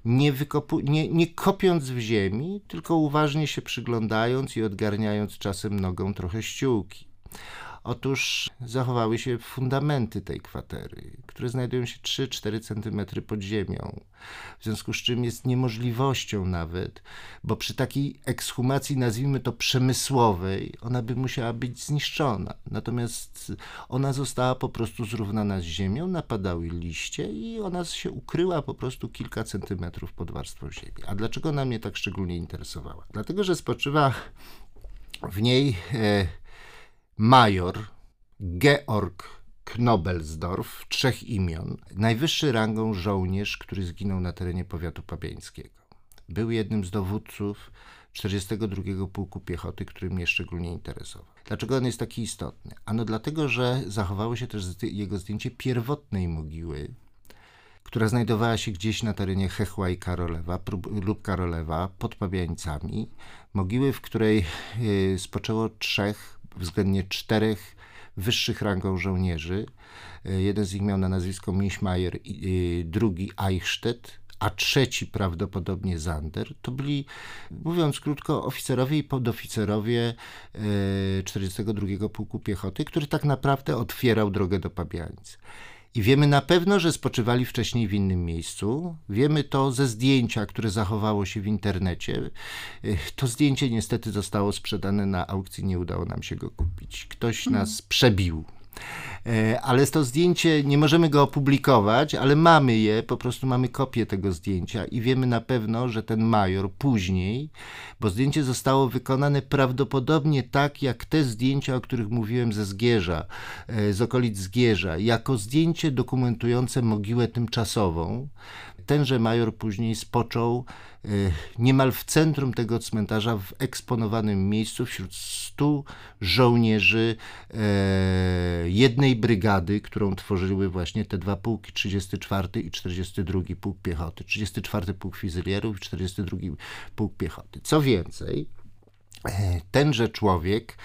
Nie kopiąc w ziemi, tylko uważnie się przyglądając i odgarniając czasem nogą trochę ściółki. Otóż zachowały się fundamenty tej kwatery, które znajdują się 3-4 cm pod ziemią. W związku z czym jest niemożliwością nawet, bo przy takiej ekshumacji, nazwijmy to przemysłowej, ona by musiała być zniszczona. Natomiast ona została po prostu zrównana z ziemią, napadały liście i ona się ukryła po prostu kilka centymetrów pod warstwą ziemi. A dlaczego ona mnie tak szczególnie interesowała? Dlatego, że spoczywa w niej major Georg Knobelsdorff, 3 imion, najwyższy rangą żołnierz, który zginął na terenie powiatu pabiańskiego. Był jednym z dowódców 42. Pułku Piechoty, który mnie szczególnie interesował. Dlaczego on jest taki istotny? Ano dlatego, że zachowało się też jego zdjęcie pierwotnej mogiły, która znajdowała się gdzieś na terenie Chechła i Karolewa pod Pabiańcami. Mogiły, w której spoczęło 3, względnie 4 wyższych rangą żołnierzy. Jeden z nich miał na nazwisko Mischmayer, drugi Eichstätt, a trzeci prawdopodobnie Zander. To byli, mówiąc krótko, oficerowie i podoficerowie 42. Pułku Piechoty, który tak naprawdę otwierał drogę do Pabianic. I wiemy na pewno, że spoczywali wcześniej w innym miejscu. Wiemy to ze zdjęcia, które zachowało się w internecie. To zdjęcie niestety zostało sprzedane na aukcji, nie udało nam się go kupić. Ktoś nas przebił. Ale to zdjęcie, nie możemy go opublikować, ale mamy je, po prostu mamy kopię tego zdjęcia i wiemy na pewno, że ten major później, bo zdjęcie zostało wykonane prawdopodobnie tak, jak te zdjęcia, o których mówiłem ze Zgierza, z okolic Zgierza, jako zdjęcie dokumentujące mogiłę tymczasową. Tenże major później spoczął niemal w centrum tego cmentarza, w eksponowanym miejscu wśród 100 żołnierzy jednej brygady, którą tworzyły właśnie te 2 pułki, 34 i 42 Pułk Piechoty, 34 Pułk Fuzylierów i 42 Pułk Piechoty. Co więcej, tenże człowiek,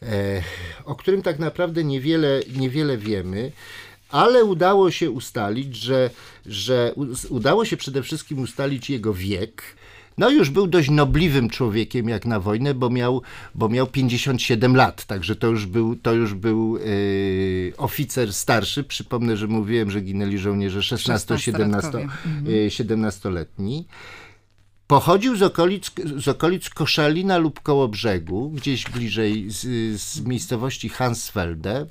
o którym tak naprawdę niewiele wiemy, ale udało się ustalić, że udało się przede wszystkim ustalić jego wiek. No już był dość nobliwym człowiekiem jak na wojnę, bo miał 57 lat, także to już był oficer starszy. Przypomnę, że mówiłem, że ginęli żołnierze 16-17-letni. Pochodził z okolic Koszalina lub Kołobrzegu, gdzieś bliżej z miejscowości Hansfelde.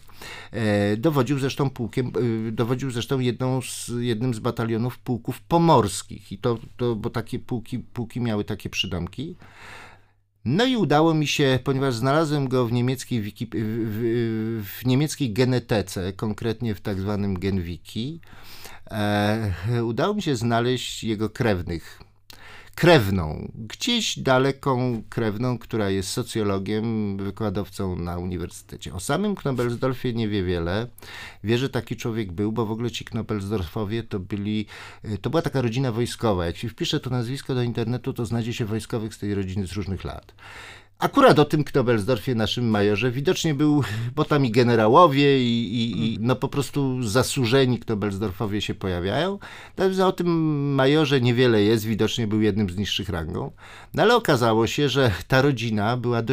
Dowodził zresztą jednym z batalionów pułków pomorskich. Bo takie pułki miały takie przydomki. No i udało mi się, ponieważ znalazłem go w niemieckiej genetece, konkretnie w tak zwanym Genwiki, udało mi się znaleźć jego krewną, gdzieś daleką krewną, która jest socjologiem, wykładowcą na uniwersytecie. O samym Knobelsdorffie nie wie wiele. Wie, że taki człowiek był, bo w ogóle ci Knobelsdorffowie to była taka rodzina wojskowa. Jak się wpisze to nazwisko do internetu, to znajdzie się wojskowych z tej rodziny z różnych lat. Akurat o tym Knobelsdorfie, naszym majorze, widocznie był, bo tam i generałowie i no po prostu zasłużeni Knobelsdorfowie się pojawiają. Natomiast o tym majorze niewiele jest, widocznie był jednym z niższych rangą. No ale okazało się, że ta rodzina była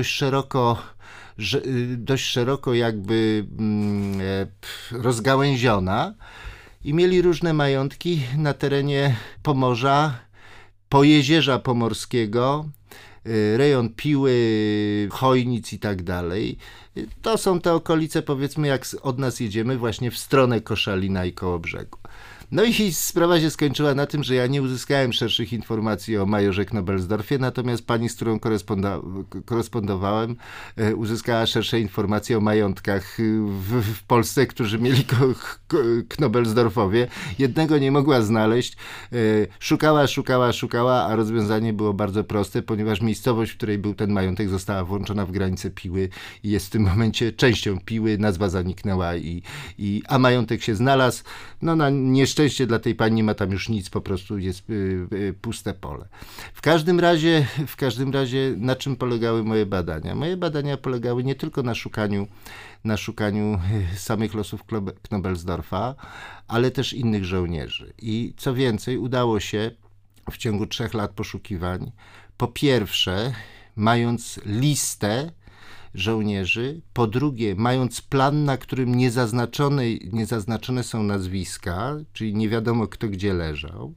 dość szeroko jakby rozgałęziona i mieli różne majątki na terenie Pomorza, Pojezierza Pomorskiego, rejon Piły, Chojnic i tak dalej. To są te okolice, powiedzmy, jak od nas jedziemy właśnie w stronę Koszalina i Kołobrzegu. No i sprawa się skończyła na tym, że ja nie uzyskałem szerszych informacji o majorze Knobelsdorfie, natomiast pani, z którą korespondowałem, uzyskała szersze informacje o majątkach w Polsce, którzy mieli Knobelsdorfowie. Jednego nie mogła znaleźć. Szukała, a rozwiązanie było bardzo proste, ponieważ miejscowość, w której był ten majątek, została włączona w granice Piły i jest w tym momencie częścią Piły, nazwa zaniknęła, a majątek się znalazł. No na nieszczęście dla tej pani nie ma tam już nic, po prostu jest puste pole. W każdym razie na czym polegały moje badania? Moje badania polegały nie tylko na szukaniu samych losów Knobelsdorfa, ale też innych żołnierzy. I co więcej, udało się w ciągu 3 lat poszukiwań, po pierwsze, mając listę żołnierzy, po drugie, mając plan, na którym niezaznaczone są nazwiska, czyli nie wiadomo, kto gdzie leżał.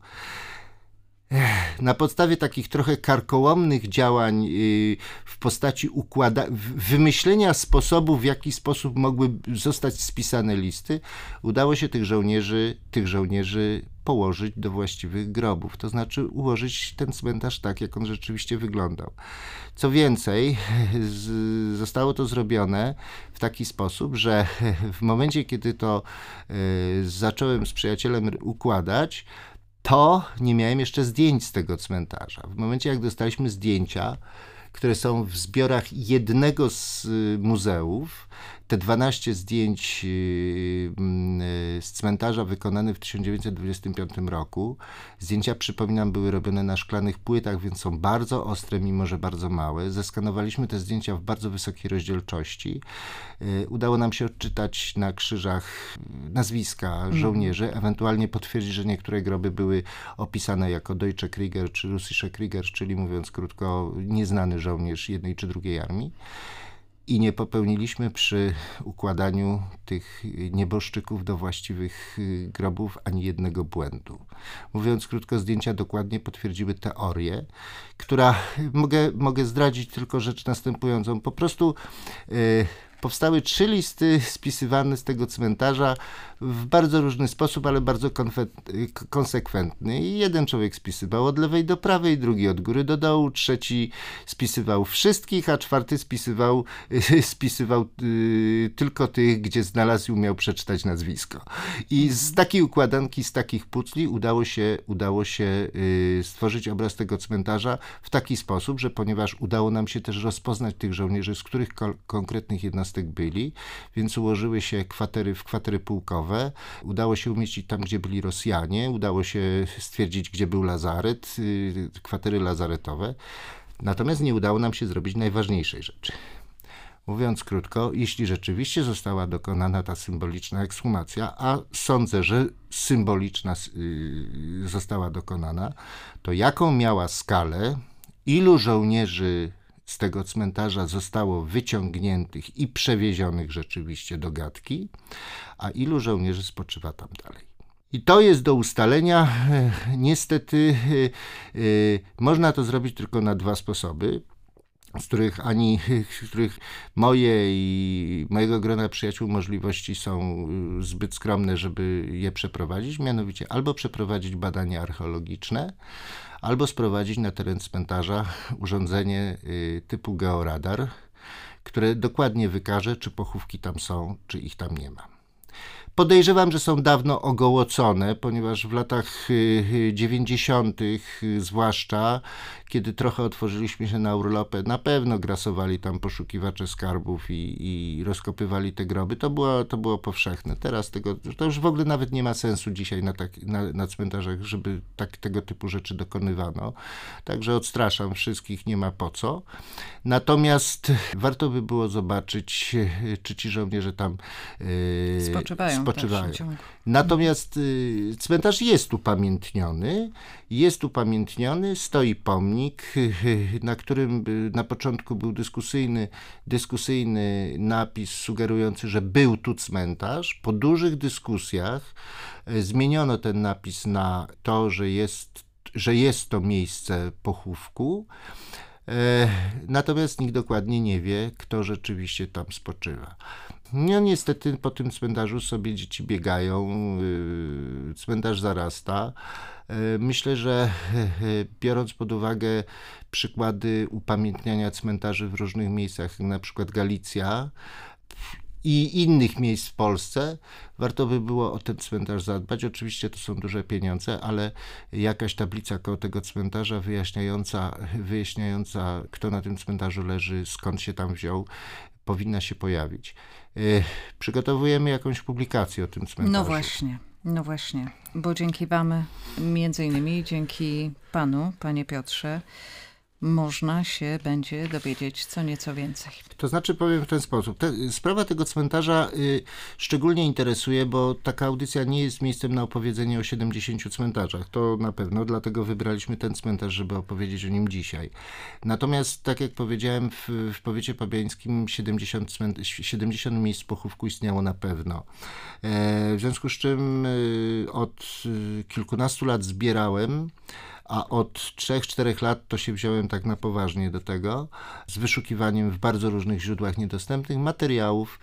Na podstawie takich trochę karkołomnych działań w postaci wymyślenia sposobów, w jaki sposób mogły zostać spisane listy, udało się tych żołnierzy położyć do właściwych grobów, to znaczy ułożyć ten cmentarz tak, jak on rzeczywiście wyglądał. Co więcej, zostało to zrobione w taki sposób, że w momencie, kiedy to zacząłem z przyjacielem układać, to nie miałem jeszcze zdjęć z tego cmentarza. W momencie, jak dostaliśmy zdjęcia, które są w zbiorach jednego z muzeów, te 12 zdjęć z cmentarza wykonane w 1925 roku. Zdjęcia, przypominam, były robione na szklanych płytach, więc są bardzo ostre, mimo że bardzo małe. Zeskanowaliśmy te zdjęcia w bardzo wysokiej rozdzielczości. Udało nam się odczytać na krzyżach nazwiska żołnierzy, ewentualnie potwierdzić, że niektóre groby były opisane jako Deutsche Krieger czy Russische Krieger, czyli mówiąc krótko, nieznany żołnierz jednej czy drugiej armii. I nie popełniliśmy przy układaniu tych nieboszczyków do właściwych grobów ani jednego błędu. Mówiąc krótko, zdjęcia dokładnie potwierdziły teorię, która, mogę zdradzić tylko rzecz następującą. Po prostu powstały 3 listy spisywane z tego cmentarza w bardzo różny sposób, ale bardzo konsekwentny. I jeden człowiek spisywał od lewej do prawej, drugi od góry do dołu, trzeci spisywał wszystkich, a 4 spisywał tylko tych, gdzie znalazł i umiał przeczytać nazwisko. I z takiej układanki, z takich pucli udało się stworzyć obraz tego cmentarza w taki sposób, że ponieważ udało nam się też rozpoznać tych żołnierzy, z których konkretnych jednostek byli, więc ułożyły się w kwatery pułkowe. Udało się umieścić tam, gdzie byli Rosjanie. Udało się stwierdzić, gdzie był lazaret, kwatery lazaretowe. Natomiast nie udało nam się zrobić najważniejszej rzeczy. Mówiąc krótko, jeśli rzeczywiście została dokonana ta symboliczna ekshumacja, a sądzę, że symboliczna została dokonana, to jaką miała skalę, ilu żołnierzy z tego cmentarza zostało wyciągniętych i przewiezionych rzeczywiście do Gatki, a ilu żołnierzy spoczywa tam dalej. I to jest do ustalenia. Niestety można to zrobić tylko na 2 sposoby, z których moje i mojego grona przyjaciół możliwości są zbyt skromne, żeby je przeprowadzić, mianowicie albo przeprowadzić badania archeologiczne, albo sprowadzić na teren cmentarza urządzenie typu georadar, które dokładnie wykaże, czy pochówki tam są, czy ich tam nie ma. Podejrzewam, że są dawno ogołocone, ponieważ w latach 90. zwłaszcza, kiedy trochę otworzyliśmy się na urlopy, na pewno grasowali tam poszukiwacze skarbów i rozkopywali te groby. To było powszechne. Teraz to już w ogóle nawet nie ma sensu dzisiaj na cmentarzach, żeby tego typu rzeczy dokonywano. Także odstraszam wszystkich, nie ma po co. Natomiast warto by było zobaczyć, czy ci żołnierze tam spoczywają. Natomiast cmentarz jest upamiętniony, stoi pomnik, na którym na początku był dyskusyjny napis sugerujący, że był tu cmentarz. Po dużych dyskusjach zmieniono ten napis na to, że jest to miejsce pochówku. Natomiast nikt dokładnie nie wie, kto rzeczywiście tam spoczywa. No niestety po tym cmentarzu sobie dzieci biegają, cmentarz zarasta. Myślę, że biorąc pod uwagę przykłady upamiętniania cmentarzy w różnych miejscach, na przykład Galicja i innych miejsc w Polsce, warto by było o ten cmentarz zadbać. Oczywiście to są duże pieniądze, ale jakaś tablica koło tego cmentarza wyjaśniająca, kto na tym cmentarzu leży, skąd się tam wziął, powinna się pojawić. Przygotowujemy jakąś publikację o tym cmentarzu. No właśnie, bo dzięki wam, między innymi dzięki panu, panie Piotrze, można się będzie dowiedzieć co nieco więcej. To znaczy powiem w ten sposób. Sprawa tego cmentarza szczególnie interesuje, bo taka audycja nie jest miejscem na opowiedzenie o 70 cmentarzach. To na pewno, dlatego wybraliśmy ten cmentarz, żeby opowiedzieć o nim dzisiaj. Natomiast, tak jak powiedziałem, w powiecie pabiańskim 70 miejsc pochówku istniało na pewno. W związku z czym od kilkunastu lat zbierałem, a od 3-4 lat to się wziąłem tak na poważnie do tego, z wyszukiwaniem w bardzo różnych źródłach niedostępnych materiałów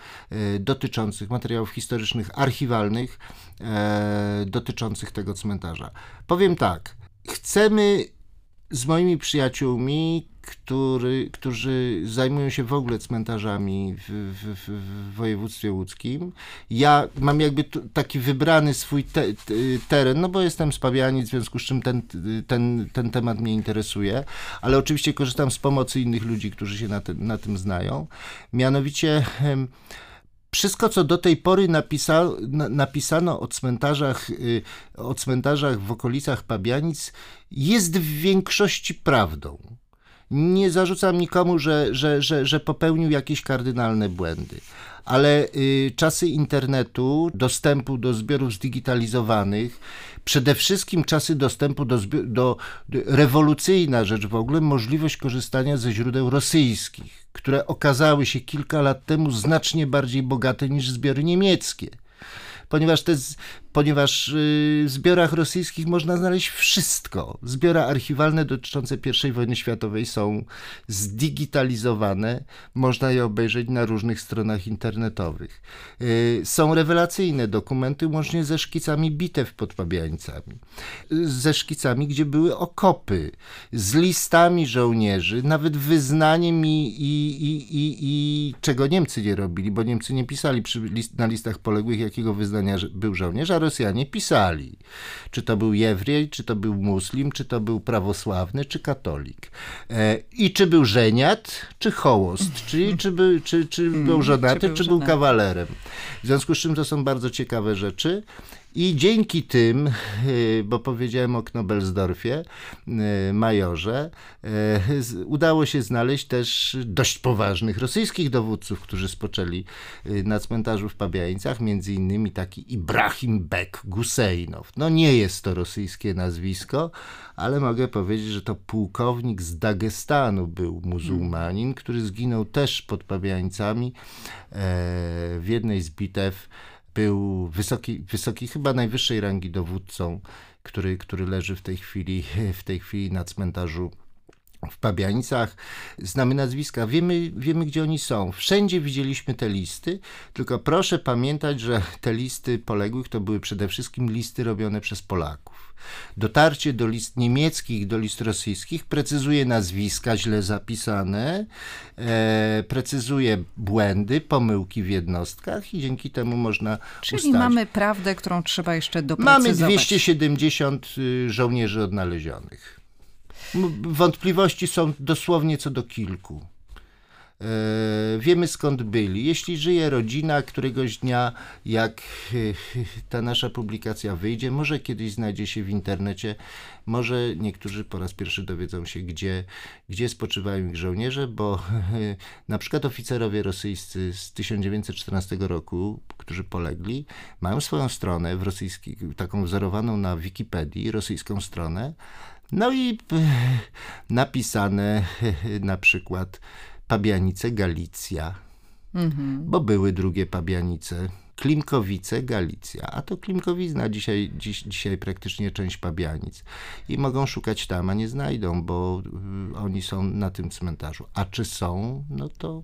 historycznych, archiwalnych dotyczących tego cmentarza. Powiem tak, chcemy z moimi przyjaciółmi, którzy zajmują się w ogóle cmentarzami w województwie łódzkim. Ja mam jakby taki wybrany swój teren, no bo jestem z Pabianic, w związku z czym ten temat mnie interesuje, ale oczywiście korzystam z pomocy innych ludzi, którzy się na tym znają. Mianowicie wszystko, co do tej pory napisano o cmentarzach w okolicach Pabianic, jest w większości prawdą. Nie zarzucam nikomu, że popełnił jakieś kardynalne błędy, ale czasy internetu, dostępu do zbiorów zdigitalizowanych, przede wszystkim czasy dostępu do rewolucyjna rzecz w ogóle, możliwość korzystania ze źródeł rosyjskich, które okazały się kilka lat temu znacznie bardziej bogate niż zbiory niemieckie. Ponieważ w zbiorach rosyjskich można znaleźć wszystko. Zbiory archiwalne dotyczące I wojny światowej są zdigitalizowane, można je obejrzeć na różnych stronach internetowych. Są rewelacyjne dokumenty, łącznie ze szkicami bitew pod Pabianicami, ze szkicami, gdzie były okopy, z listami żołnierzy, nawet wyznaniem i czego Niemcy nie robili, bo Niemcy nie pisali na listach poległych, jakiego wyznania był żołnierz, a Rosjanie pisali. Czy to był Jewrej, czy to był muslim, czy to był prawosławny, czy katolik. I czy był żeniat, czy hołost, czyli czy był żonaty, czy był kawalerem. W związku z czym to są bardzo ciekawe rzeczy. I dzięki tym, bo powiedziałem o Knobelsdorfie, majorze, udało się znaleźć też dość poważnych rosyjskich dowódców, którzy spoczęli na cmentarzu w Pabianicach, między innymi taki Ibrahim Bek Gusejnow. No nie jest to rosyjskie nazwisko, ale mogę powiedzieć, że to pułkownik z Dagestanu był muzułmanin, który zginął też pod Pabianicami w jednej z bitew. Był wysoki, chyba najwyższej rangi dowódcą, który leży w tej chwili na cmentarzu w Pabianicach, znamy nazwiska, wiemy gdzie oni są. Wszędzie widzieliśmy te listy, tylko proszę pamiętać, że te listy poległych to były przede wszystkim listy robione przez Polaków. Dotarcie do list niemieckich, do list rosyjskich precyzuje nazwiska źle zapisane, precyzuje błędy, pomyłki w jednostkach i dzięki temu można Czyli mamy prawdę, którą trzeba jeszcze Mamy doprecyzować. 270 żołnierzy odnalezionych. Wątpliwości są dosłownie co do kilku. Wiemy skąd byli. Jeśli żyje rodzina, któregoś dnia, jak ta nasza publikacja wyjdzie, może kiedyś znajdzie się w internecie, może niektórzy po raz pierwszy dowiedzą się, gdzie spoczywają ich żołnierze, bo na przykład oficerowie rosyjscy z 1914 roku, którzy polegli, mają swoją stronę w taką wzorowaną na Wikipedii, rosyjską stronę, no i napisane na przykład Pabianice, Galicja, bo były drugie Pabianice, Klimkowice, Galicja, a to Klimkowizna dzisiaj praktycznie część Pabianic i mogą szukać tam, a nie znajdą, bo oni są na tym cmentarzu. A czy są, no to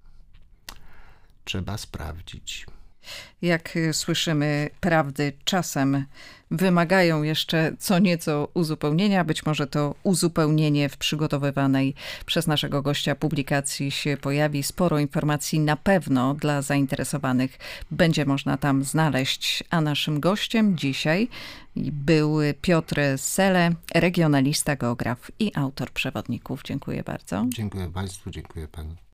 trzeba sprawdzić. Jak słyszymy, prawdy czasem wymagają jeszcze co nieco uzupełnienia. Być może to uzupełnienie w przygotowywanej przez naszego gościa publikacji się pojawi. Sporo informacji na pewno dla zainteresowanych będzie można tam znaleźć. A naszym gościem dzisiaj był Piotr Sele, regionalista, geograf i autor przewodników. Dziękuję bardzo. Dziękuję Państwu, dziękuję Pani.